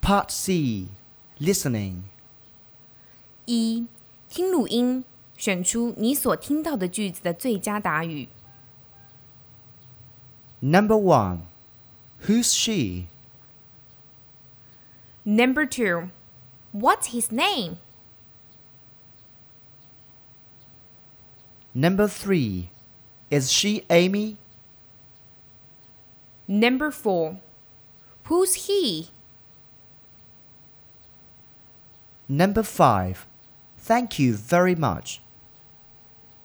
Part C. Listening. 一、听录音，选出你所听到的句子的最佳答语。 Number 1. Who's she? Number 2. What's his name? Number 3. Is she Amy? Number 4. Who's he? Number 5. Thank you very much.